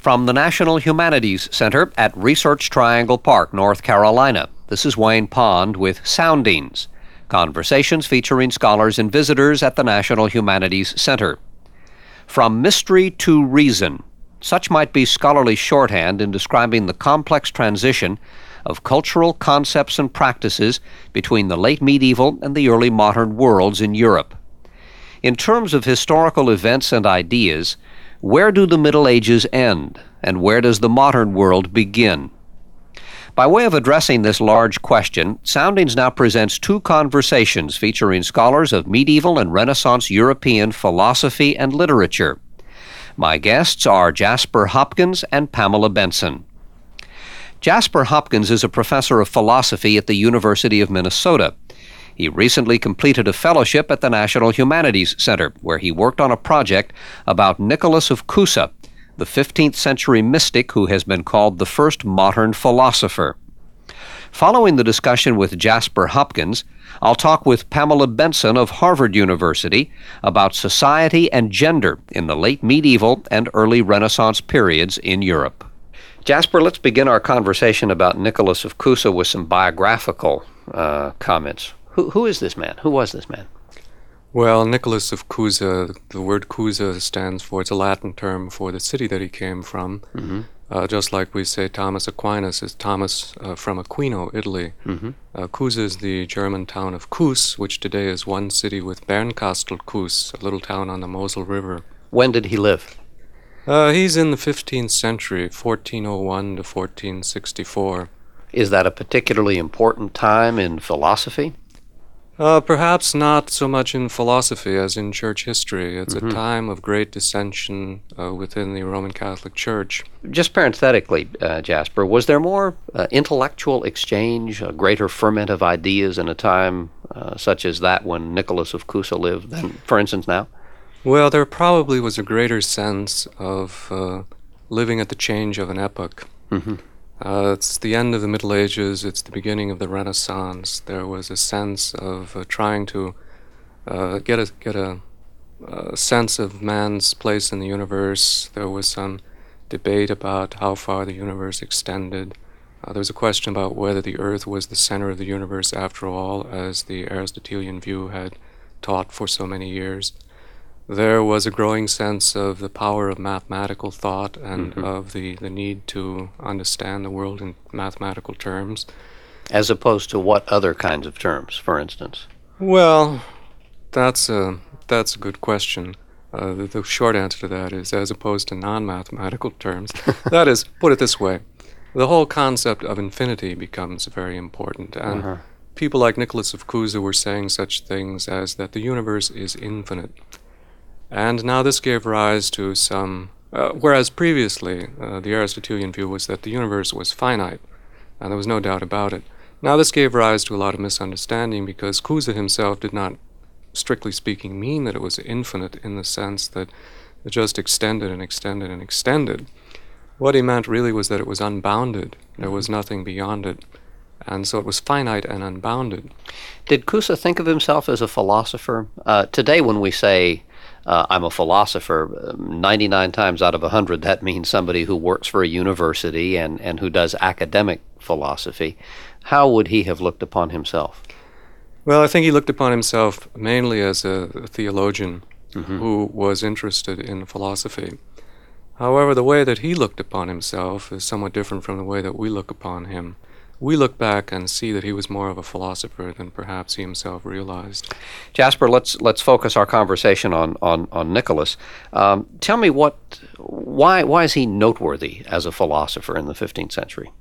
From the National Humanities Center at Research Triangle Park, North Carolina, this is Wayne Pond with Soundings, conversations featuring scholars and visitors at the National Humanities Center. From mystery to reason, such might be scholarly shorthand in describing the complex transition of cultural concepts and practices between the late medieval and the early modern worlds in Europe. In terms of historical events and ideas, where do the Middle Ages end, and where does the modern world begin? By way of addressing this large question, Soundings now presents two conversations featuring scholars of medieval and Renaissance European philosophy and literature. My guests are Jasper Hopkins and Pamela Benson. Jasper Hopkins is a professor of philosophy at the University of Minnesota. He recently completed a fellowship at the National Humanities Center, where he worked on a project about Nicholas of Cusa, the 15th century mystic who has been called the first modern philosopher. Following the discussion with Jasper Hopkins, I'll talk with Pamela Benson of Harvard University about society and gender in the late medieval and early Renaissance periods in Europe. Jasper, let's begin our conversation about Nicholas of Cusa with some biographical comments. Who is this man? Who was this man? Well, Nicholas of Cusa, the word Cusa stands for, it's a Latin term for the city that he came from. Mm-hmm. Just like we say Thomas Aquinas is Thomas from Aquino, Italy. Mm-hmm. Cusa is the German town of Kues, which today is one city with Bernkastel Kues, a little town on the Mosel River. When did he live? He's in the 15th century, 1401 to 1464. Is that a particularly important time in philosophy? Perhaps not so much in philosophy as in church history. It's a time of great dissension within the Roman Catholic Church. Just parenthetically, Jasper, was there more intellectual exchange, a greater ferment of ideas in a time such as that when Nicholas of Cusa lived than, for instance, now? Well, there probably was a greater sense of living at the change of an epoch. Mm-hmm. It's the end of the Middle Ages, it's the beginning of the Renaissance. There was a sense of trying to get a sense of man's place in the universe. There was some debate about how far the universe extended. There was a question about whether the Earth was the center of the universe after all, as the Aristotelian view had taught for so many years. There was a growing sense of the power of mathematical thought and of the need to understand the world in mathematical terms. As opposed to what other kinds of terms, for instance? Well, that's a good question. The short answer to that is as opposed to non-mathematical terms. That is, put it this way, the whole concept of infinity becomes very important. And people like Nicholas of Cusa were saying such things as that the universe is infinite. And now this gave rise to some, whereas previously the Aristotelian view was that the universe was finite, and there was no doubt about it. Now this gave rise to a lot of misunderstanding because Cusa himself did not, strictly speaking, mean that it was infinite in the sense that it just extended and extended and extended. What he meant really was that it was unbounded. There was nothing beyond it. And so it was finite and unbounded. Did Cusa think of himself as a philosopher? Today when we say, I'm a philosopher, 99 times out of 100, that means somebody who works for a university and who does academic philosophy. How would he have looked upon himself? Well, I think he looked upon himself mainly as a theologian who was interested in philosophy. However, the way that he looked upon himself is somewhat different from the way that we look upon him. We look back and see that he was more of a philosopher than perhaps he himself realized. Jasper, let's focus our conversation on Nicholas. Tell me why is he noteworthy as a philosopher in the 15th century?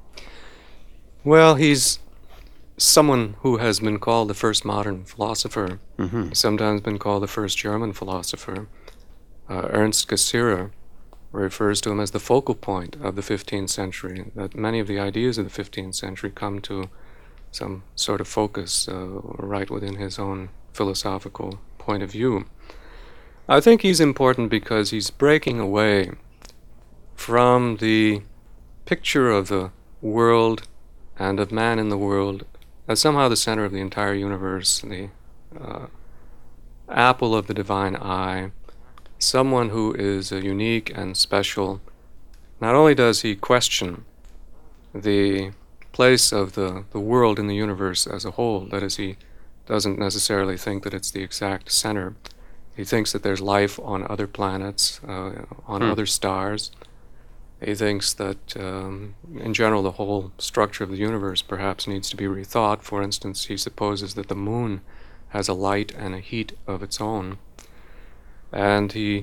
Well, he's someone who has been called the first modern philosopher, sometimes been called the first German philosopher. Ernst Cassirer refers to him as the focal point of the 15th century, that many of the ideas of the 15th century come to some sort of focus right within his own philosophical point of view. I think he's important because he's breaking away from the picture of the world and of man in the world as somehow the center of the entire universe, the apple of the divine eye, someone who is unique and special not only does he question the place of the world in the universe as a whole, that is, he doesn't necessarily think that it's the exact center. He thinks that there's life on other planets, on other stars. He thinks that, in general, the whole structure of the universe perhaps needs to be rethought. For instance, he supposes that the moon has a light and a heat of its own. And he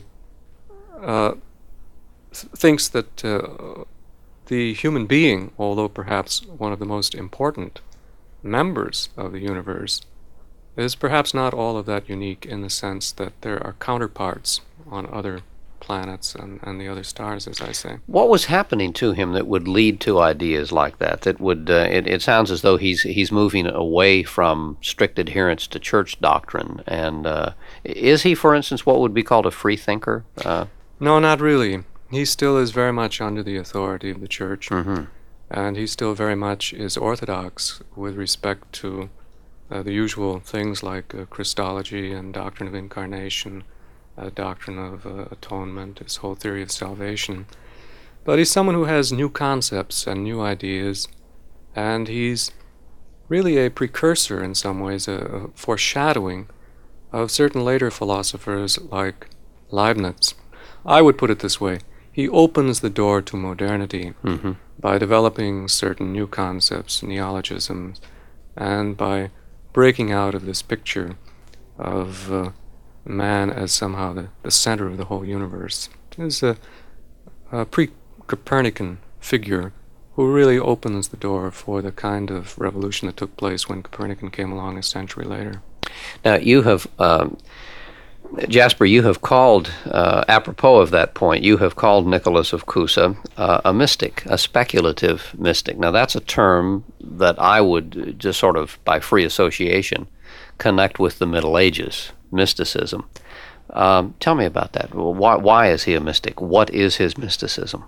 thinks that the human being, although perhaps one of the most important members of the universe, is perhaps not all of that unique in the sense that there are counterparts on other planets and the other stars, as I say. What was happening to him that would lead to ideas like that? That would it sounds as though he's moving away from strict adherence to church doctrine. And is he, for instance, what would be called a free thinker? No, not really. He still is very much under the authority of the church, Mm-hmm. and he still very much is orthodox with respect to the usual things like Christology and doctrine of incarnation, doctrine of atonement, his whole theory of salvation. But he's someone who has new concepts and new ideas, and he's really a precursor in some ways, a foreshadowing of certain later philosophers like Leibniz. I would put it this way. He opens the door to modernity Mm-hmm. by developing certain new concepts, neologisms, and by breaking out of this picture of man as somehow the center of the whole universe. He's a pre-Copernican figure who really opens the door for the kind of revolution that took place when Copernican came along a century later. Now, you have, Jasper, you have called, apropos of that point, you have called Nicholas of Cusa a mystic, a speculative mystic. Now, that's a term that I would just sort of, by free association, connect with the Middle Ages, mysticism. Tell me about that. Why is he a mystic? What is his mysticism?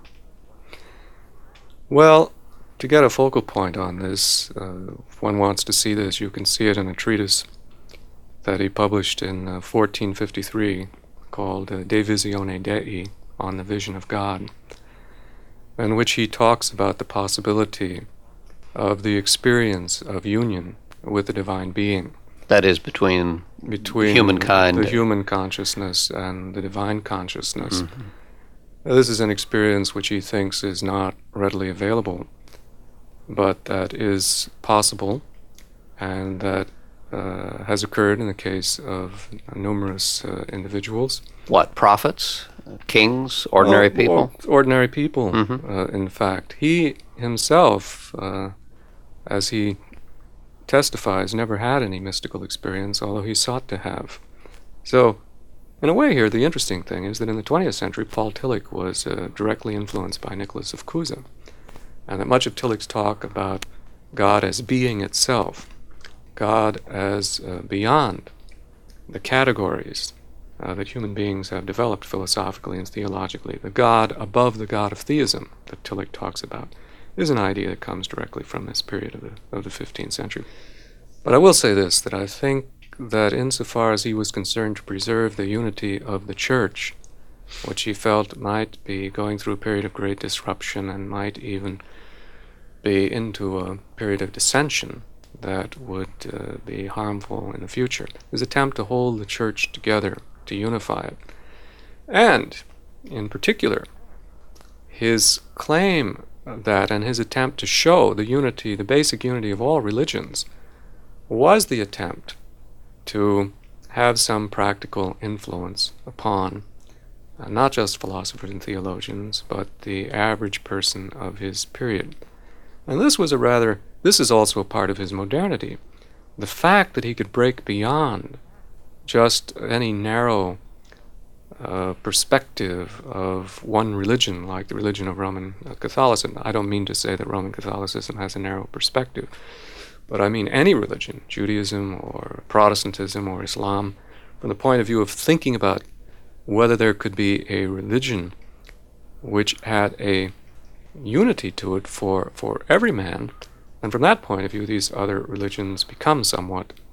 Well, to get a focal point on this, if one wants to see this, you can see it in a treatise that he published in 1453 called De Visione Dei, on the vision of God, in which he talks about the possibility of the experience of union with the divine being. That is between humankind. The human consciousness and the divine consciousness. Mm-hmm. This is an experience which he thinks is not readily available, but that is possible, and that has occurred in the case of numerous individuals. What, prophets, kings, ordinary people? Ordinary people, Mm-hmm. in fact. He himself, as he testifies, never had any mystical experience, although he sought to have. So, in a way here, the interesting thing is that in the 20th century, Paul Tillich was directly influenced by Nicholas of Cusa, and that much of Tillich's talk about God as being itself, God as beyond the categories that human beings have developed philosophically and theologically, the God above the God of theism that Tillich talks about, is an idea that comes directly from this period of the 15th century. But I will say this, that I think that insofar as he was concerned to preserve the unity of the church, which he felt might be going through a period of great disruption and might even be into a period of dissension that would be harmful in the future, his attempt to hold the church together, to unify it, and in particular his claim that and his attempt to show the unity, the basic unity of all religions, was the attempt to have some practical influence upon not just philosophers and theologians, but the average person of his period. And this is also a part of his modernity. The fact that he could break beyond just any narrow perspective of one religion, like the religion of Roman Catholicism. I don't mean to say that Roman Catholicism has a narrow perspective, but I mean any religion, Judaism or Protestantism or Islam, from the point of view of thinking about whether there could be a religion which had a unity to it for every man, and from that point of view these other religions become somewhat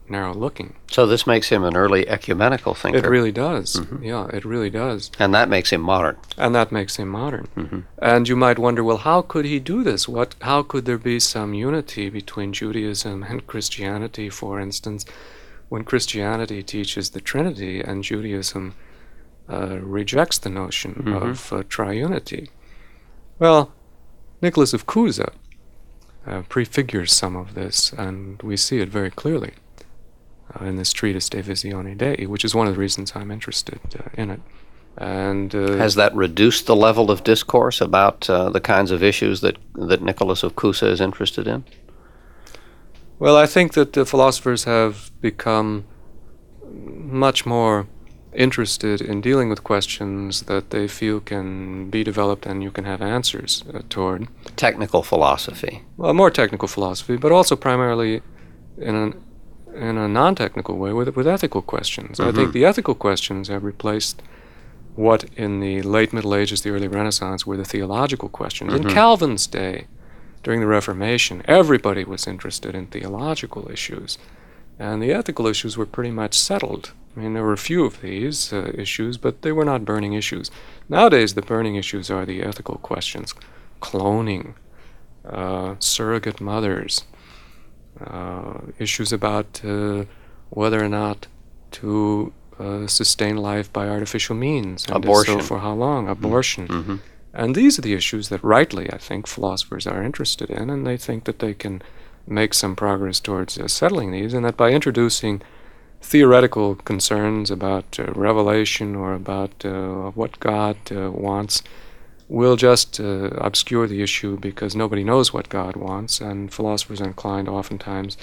narrow-looking. So this makes him an early ecumenical thinker. It really does. Yeah, it really does. And that makes him modern. And that makes him modern. And you might wonder, well, how could he do this? How could there be some unity between Judaism and Christianity, for instance, when Christianity teaches the Trinity and Judaism rejects the notion of triunity? Well, Nicholas of Cusa prefigures some of this, and we see it very clearly in this treatise De Visione Dei, which is one of the reasons I'm interested in it. And has that reduced the level of discourse about the kinds of issues that Nicholas of Cusa is interested in? Well, I think that the philosophers have become much more interested in dealing with questions that they feel can be developed and you can have answers toward. Technical philosophy. Well, more technical philosophy, but also primarily in a non-technical way with ethical questions. I think the ethical questions have replaced what in the late Middle Ages, the early Renaissance, were the theological questions. In Calvin's day, during the Reformation, everybody was interested in theological issues, and the ethical issues were pretty much settled. I mean, there were a few of these issues, but they were not burning issues. Nowadays, the burning issues are the ethical questions: cloning, surrogate mothers, issues about whether or not to sustain life by artificial means. And abortion. So for how long? Abortion. And these are the issues that rightly, I think, philosophers are interested in, and they think that they can make some progress towards settling these, and that by introducing theoretical concerns about revelation or about what God wants will just obscure the issue because nobody knows what God wants, and philosophers are inclined oftentimes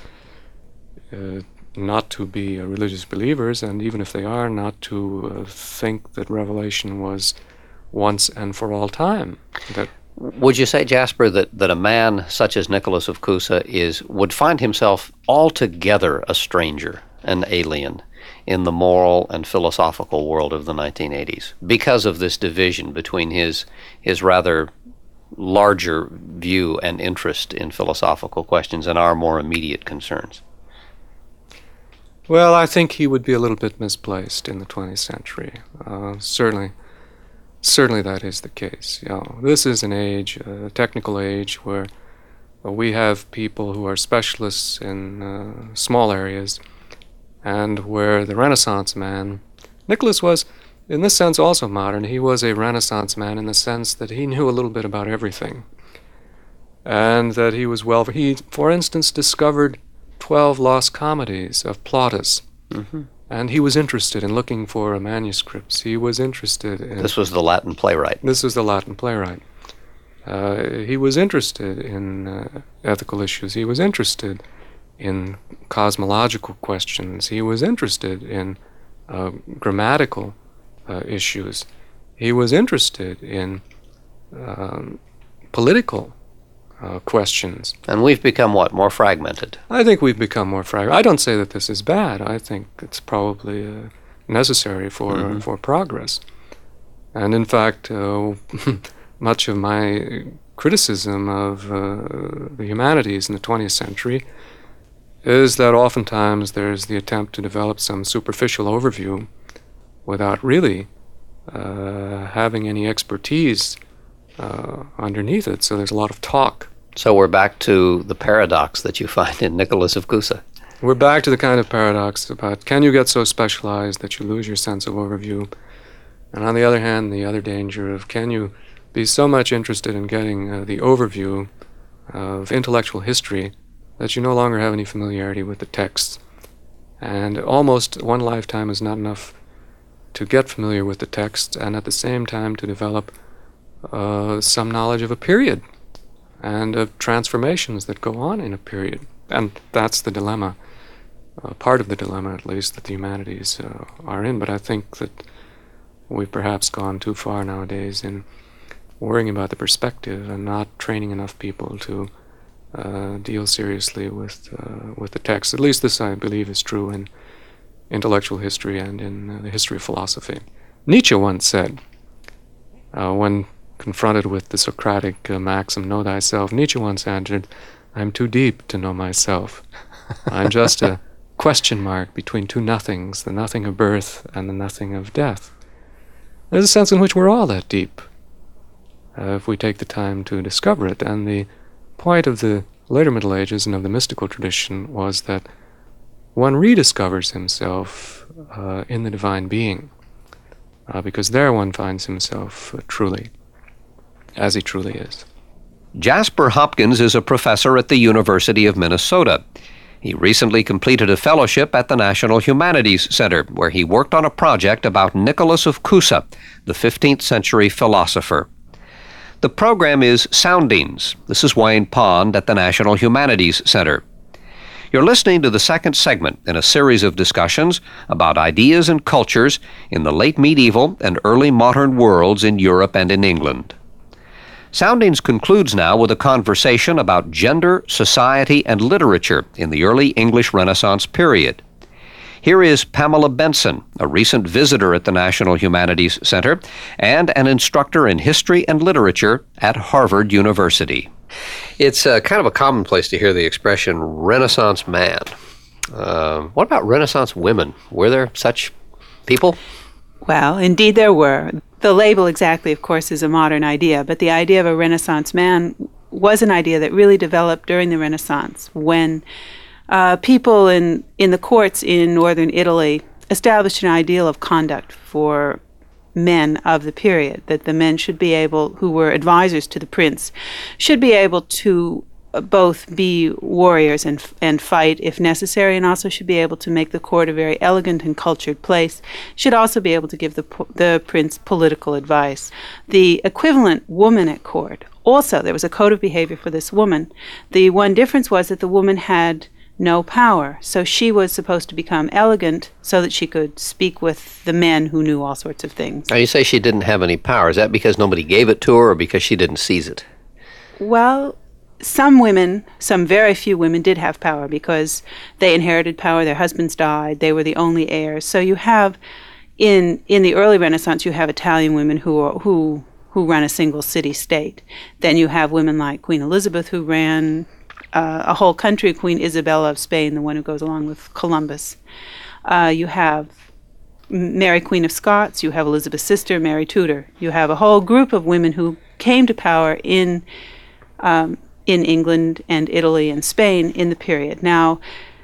not to be religious believers, and even if they are, not to think that revelation was once and for all time. Would you say, Jasper, that a man such as Nicholas of Cusa would find himself altogether a stranger, an alien, in the moral and philosophical world of the 1980s because of this division between his rather larger view and interest in philosophical questions and our more immediate concerns? Well, I think he would be a little bit misplaced in the 20th century. Certainly that is the case. This is an age, a technical age, where we have people who are specialists in small areas, and where the Renaissance man, Nicholas was, in this sense, also modern. He was a Renaissance man in the sense that he knew a little bit about everything, and that he was he, for instance, discovered 12 lost comedies of Plautus. And he was interested in looking for manuscripts. He was interested in... This was the Latin playwright. This was the Latin playwright. He was interested in ethical issues. He was interested in cosmological questions. He was interested in grammatical issues. He was interested in political questions. And we've become what? More fragmented? I think we've become more fragmented. I don't say that this is bad. I think it's probably necessary for progress. And in fact, much of my criticism of the humanities in the 20th century is that oftentimes there's the attempt to develop some superficial overview without really having any expertise underneath it. So there's a lot of talk. So we're back to the paradox that you find in Nicholas of Cusa. We're back to the kind of paradox about, can you get so specialized that you lose your sense of overview? And on the other hand, the other danger of, can you be so much interested in getting the overview of intellectual history that you no longer have any familiarity with the texts? And almost one lifetime is not enough to get familiar with the text and at the same time to develop some knowledge of a period and of transformations that go on in a period. And that's the dilemma, part of the dilemma at least, that the humanities are in. But I think that we've perhaps gone too far nowadays in worrying about the perspective and not training enough people to deal seriously with the text. At least this, I believe, is true in intellectual history and in the history of philosophy. Nietzsche once said, when confronted with the Socratic maxim, know thyself, Nietzsche once answered, I'm too deep to know myself. I'm just a question mark between two nothings, the nothing of birth and the nothing of death. There's a sense in which we're all that deep, if we take the time to discover it. And the point of the later Middle Ages and of the mystical tradition was that one rediscovers himself in the divine being, because there one finds himself truly, as he truly is. Jasper Hopkins is a professor at the University of Minnesota. He recently completed a fellowship at the National Humanities Center, where he worked on a project about Nicholas of Cusa, the 15th century philosopher. The program is Soundings. This is Wayne Pond at the National Humanities Center. You're listening to the second segment in a series of discussions about ideas and cultures in the late medieval and early modern worlds in Europe and in England. Soundings concludes now with a conversation about gender, society, and literature in the early English Renaissance period. Here is Pamela Benson, a recent visitor at the National Humanities Center and an instructor in history and literature at Harvard University. It's kind of a commonplace to hear the expression Renaissance man. What about Renaissance women? Were there such people? Well, indeed there were. The label exactly, of course, is a modern idea, but the idea of a Renaissance man was an idea that really developed during the Renaissance when people in the courts in northern Italy established an ideal of conduct for men of the period, that the men should be able, who were advisors to the prince, should be able to both be warriors and fight if necessary, and also should be able to make the court a very elegant and cultured place, should also be able to give the prince political advice. The equivalent woman at court, also there was a code of behavior for this woman. The one difference was that the woman had no power, so she was supposed to become elegant so that she could speak with the men who knew all sorts of things. Now, you say she didn't have any power. Is that because nobody gave it to her or because she didn't seize it? Well, some women, some very few women did have power because they inherited power, their husbands died, they were the only heirs. So you have, in the early Renaissance, you have Italian women who run a single city-state. Then you have women like Queen Elizabeth who ran a whole country, Queen Isabella of Spain, the one who goes along with Columbus. You have Mary, Queen of Scots. You have Elizabeth's sister, Mary Tudor. You have a whole group of women who came to power in England and Italy and Spain in the period. Now,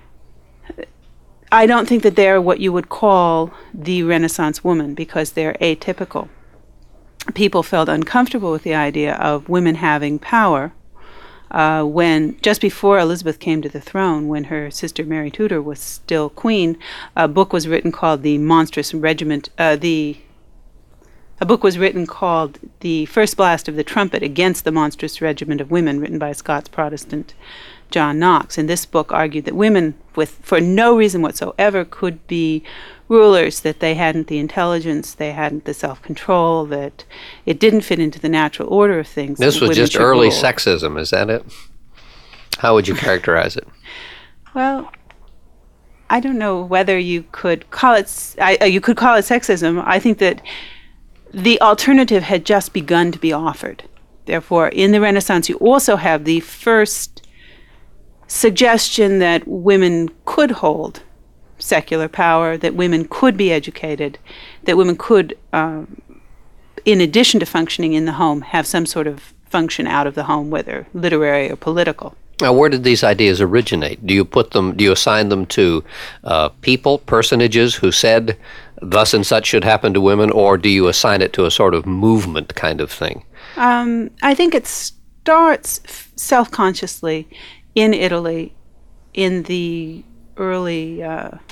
I don't think that they're what you would call the Renaissance woman because they're atypical. People felt uncomfortable with the idea of women having power when, just before Elizabeth came to the throne, when her sister Mary Tudor was still queen, a book was written called The Monstrous Regiment, a book was written called The First Blast of the Trumpet Against the Monstrous Regiment of Women, written by a Scots Protestant, John Knox. And this book argued that women, for no reason whatsoever, could be rulers, that they hadn't the intelligence, they hadn't the self-control, that it didn't fit into the natural order of things. This was just early sexism, is that it? How would you characterize it? Well, I don't know whether you could call it, you could call it sexism. I think that the alternative had just begun to be offered. Therefore, in the Renaissance, you also have the first suggestion that women could hold secular power, that women could be educated, that women could, in addition to functioning in the home, have some sort of function out of the home, whether literary or political. Now, where did these ideas originate? Do you assign them to people, personages who said thus and such should happen to women, or do you assign it to a sort of movement kind of thing? I think it starts self-consciously in Italy in the early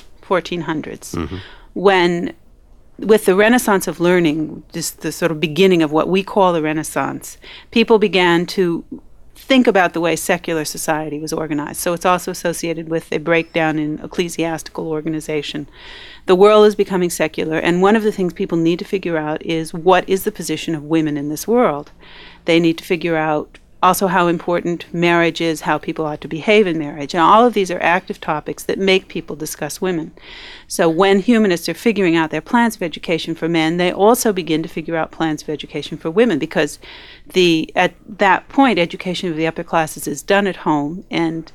1400s, when, with the Renaissance of learning, just the sort of beginning of what we call the Renaissance, people began to think about the way secular society was organized. So it's also associated with a breakdown in ecclesiastical organization. The world is becoming secular, and one of the things people need to figure out is what is the position of women in this world. They need to figure out also how important marriage is, how people ought to behave in marriage. And all of these are active topics that make people discuss women. So when humanists are figuring out their plans of education for men, they also begin to figure out plans of education for women, because at that point, education of the upper classes is done at home, and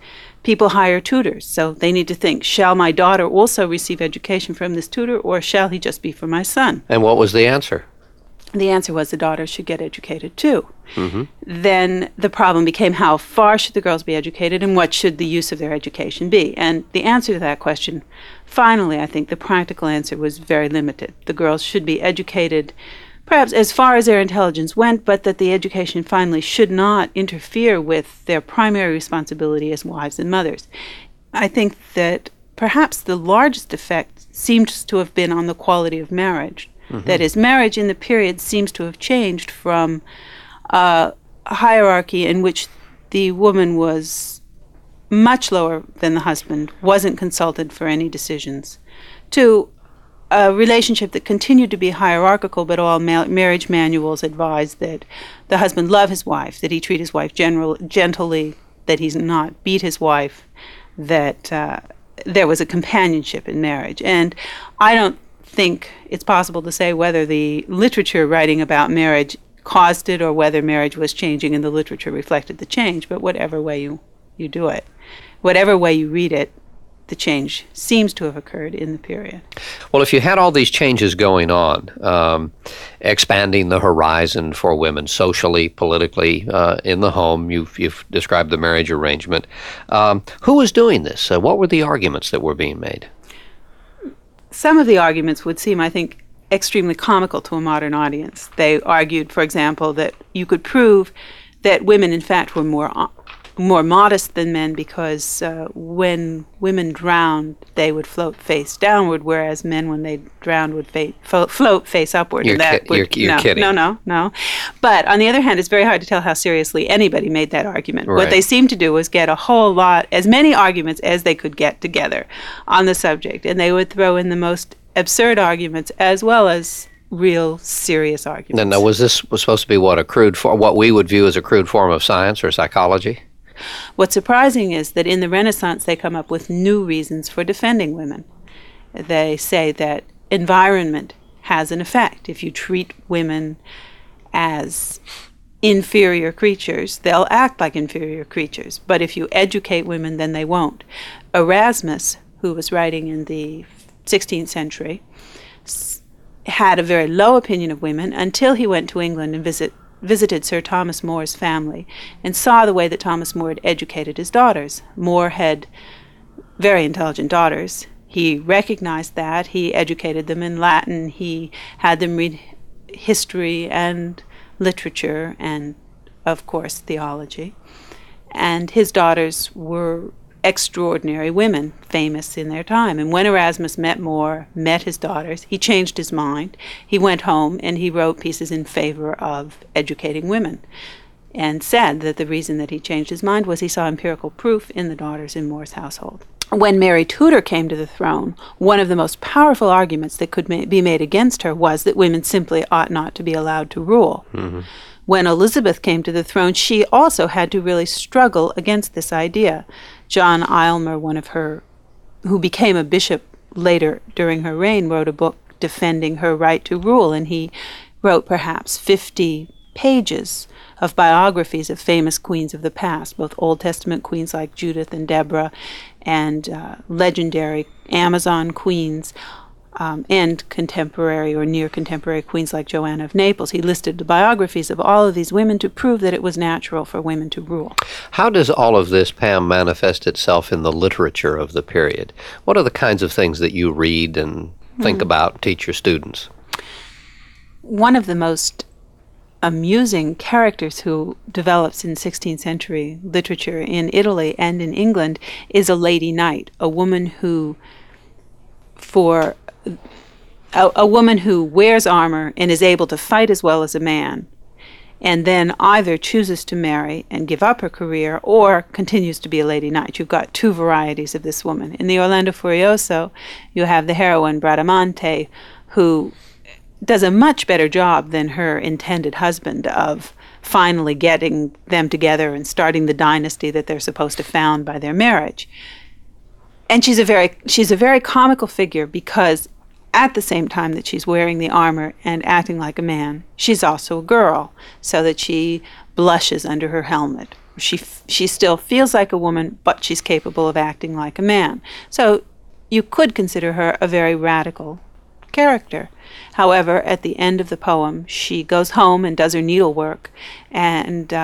people hire tutors, so they need to think, shall my daughter also receive education from this tutor, or shall he just be for my son? And what was the answer? The answer was the daughters should get educated too. Then the problem became, how far should the girls be educated, and what should the use of their education be? And the answer to that question, finally, I think the practical answer was very limited. The girls should be educated perhaps as far as their intelligence went, but that the education finally should not interfere with their primary responsibility as wives and mothers. I think that perhaps the largest effect seems to have been on the quality of marriage. That is, marriage in the period seems to have changed from a hierarchy in which the woman was much lower than the husband, wasn't consulted for any decisions, to a relationship that continued to be hierarchical, but all marriage manuals advised that the husband love his wife, that he treat his wife gently, that he's not beat his wife, that there was a companionship in marriage. And I don't think it's possible to say whether the literature writing about marriage caused it or whether marriage was changing and the literature reflected the change, but whatever way you do it, whatever way you read it, the change seems to have occurred in the period. Well, if you had all these changes going on, expanding the horizon for women socially, politically, in the home, you've described the marriage arrangement. Who was doing this? What were the arguments that were being made? Some of the arguments would seem, I think, extremely comical to a modern audience. They argued, for example, that you could prove that women, in fact, were more modest than men because when women drowned, they would float face downward, whereas men, when they drowned, would float face upward. You're kidding. No. But on the other hand, it's very hard to tell how seriously anybody made that argument. Right. What they seemed to do was get a whole lot, as many arguments as they could get together on the subject, and they would throw in the most absurd arguments as well as real serious arguments. Now, was supposed to be what we would view as a crude form of science or psychology? What's surprising is that in the Renaissance they come up with new reasons for defending women. They say that environment has an effect. If you treat women as inferior creatures, they'll act like inferior creatures. But if you educate women, then they won't. Erasmus, who was writing in the 16th century, had a very low opinion of women until he went to England and visited Sir Thomas More's family and saw the way that Thomas More had educated his daughters. More had very intelligent daughters. He recognized that. He educated them in Latin. He had them read history and literature and, of course, theology. And his daughters were extraordinary women, famous in their time. And when Erasmus met his daughters, he changed his mind. He went home and he wrote pieces in favor of educating women and said that the reason that he changed his mind was he saw empirical proof in the daughters in More's household. When Mary Tudor came to the throne, one of the most powerful arguments that could be made against her was that women simply ought not to be allowed to rule. Mm-hmm. When Elizabeth came to the throne, she also had to really struggle against this idea. John Aylmer, who became a bishop later during her reign, wrote a book defending her right to rule, and he wrote perhaps 50 pages of biographies of famous queens of the past, both Old Testament queens like Judith and Deborah, and legendary Amazon queens, and contemporary or near contemporary queens like Joanna of Naples. He listed the biographies of all of these women to prove that it was natural for women to rule. How does all of this, Pam, manifest itself in the literature of the period? What are the kinds of things that you read and think about, teach your students? One of the most amusing characters who develops in 16th century literature in Italy and in England is a lady knight, a woman who wears armor and is able to fight as well as a man, and then either chooses to marry and give up her career or continues to be a lady knight. You've got two varieties of this woman. In the Orlando Furioso, you have the heroine Bradamante, who does a much better job than her intended husband of finally getting them together and starting the dynasty that they're supposed to found by their marriage. And she's a very comical figure because at the same time that she's wearing the armor and acting like a man, she's also a girl, so that she blushes under her helmet, She still feels like a woman, but she's capable of acting like a man. So you could consider her a very radical character. However, at the end of the poem, she goes home and does her needlework and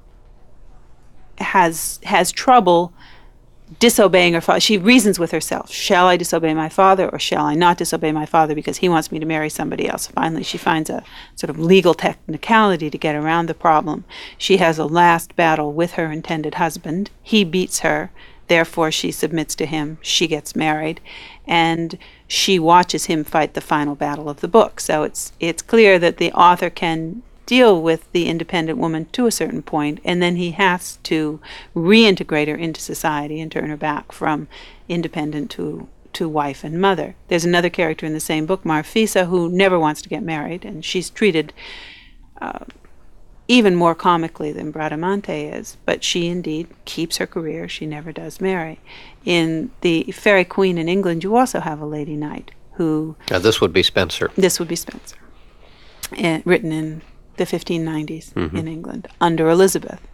has trouble disobeying her father. She reasons with herself. Shall I disobey my father or shall I not disobey my father because he wants me to marry somebody else? Finally, she finds a sort of legal technicality to get around the problem. She has a last battle with her intended husband. He beats her. Therefore, she submits to him. She gets married. And she watches him fight the final battle of the book. So it's clear that the author can deal with the independent woman to a certain point, and then he has to reintegrate her into society and turn her back from independent to wife and mother. There's another character in the same book, Marfisa, who never wants to get married, and she's treated even more comically than Bradamante is, but she indeed keeps her career. She never does marry. In the Faerie Queene in England, you also have a lady knight who... This would be Spenser. This would be Spenser, written in the 1590s in England under Elizabeth,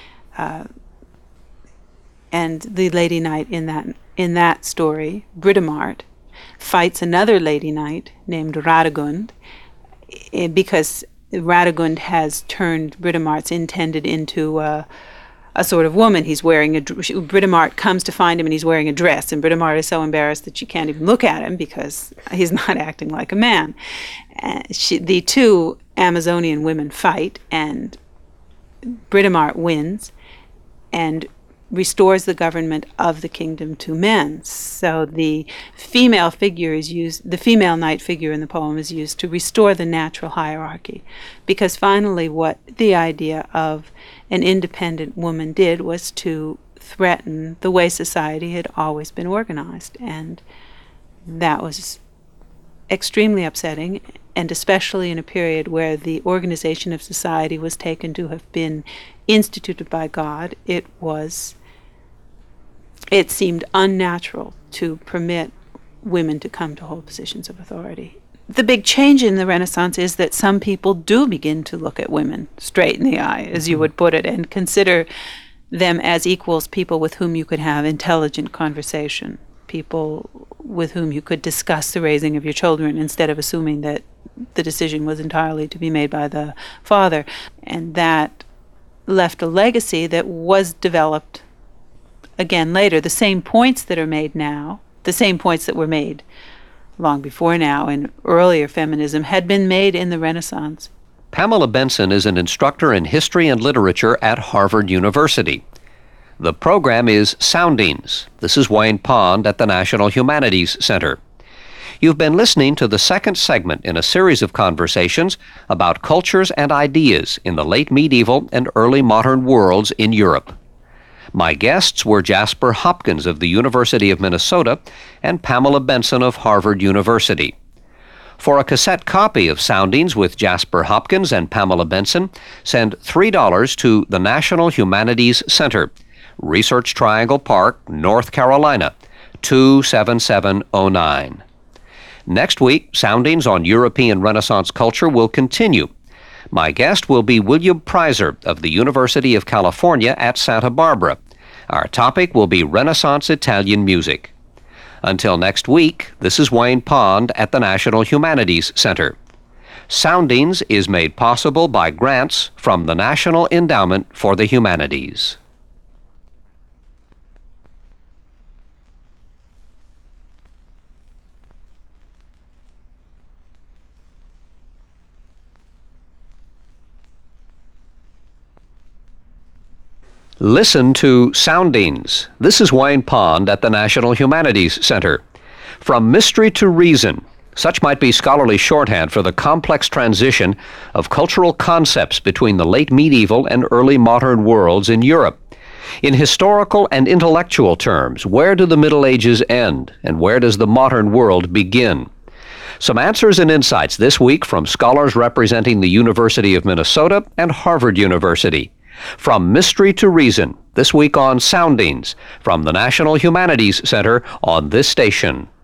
and the lady knight in that story, Britomart, fights another lady knight named Radegund because Radegund has turned Britomart's intended into a sort of woman. He's wearing Britomart comes to find him and he's wearing a dress, and Britomart is so embarrassed that she can't even look at him because he's not acting like a man. The two Amazonian women fight, and Britomart wins and restores the government of the kingdom to men. So the female knight figure in the poem is used to restore the natural hierarchy, because finally what the idea of an independent woman did was to threaten the way society had always been organized, and that was extremely upsetting, and especially in a period where the organization of society was taken to have been instituted by God. It seemed unnatural to permit women to come to hold positions of authority. The big change in the Renaissance is that some people do begin to look at women straight in the eye, as you would put it, and consider them as equals, people with whom you could have intelligent conversation, people with whom you could discuss the raising of your children instead of assuming that the decision was entirely to be made by the father. And that left a legacy that was developed again later. The same points that are made now, the same points that were made long before now in earlier feminism, had been made in the Renaissance. Pamela Benson is an instructor in history and literature at Harvard University. The program is Soundings. This is Wayne Pond at the National Humanities Center. You've been listening to the second segment in a series of conversations about cultures and ideas in the late medieval and early modern worlds in Europe. My guests were Jasper Hopkins of the University of Minnesota and Pamela Benson of Harvard University. For a cassette copy of Soundings with Jasper Hopkins and Pamela Benson, send $3 to the National Humanities Center, Research Triangle Park, North Carolina, 27709. Next week, Soundings on European Renaissance culture will continue. My guest will be William Preiser of the University of California at Santa Barbara. Our topic will be Renaissance Italian music. Until next week, this is Wayne Pond at the National Humanities Center. Soundings is made possible by grants from the National Endowment for the Humanities. Listen to Soundings. This is Wayne Pond at the National Humanities Center. From mystery to reason, such might be scholarly shorthand for the complex transition of cultural concepts between the late medieval and early modern worlds in Europe. In historical and intellectual terms, where do the Middle Ages end, and where does the modern world begin? Some answers and insights this week from scholars representing the University of Minnesota and Harvard University. From mystery to reason, this week on Soundings from the National Humanities Center on this station.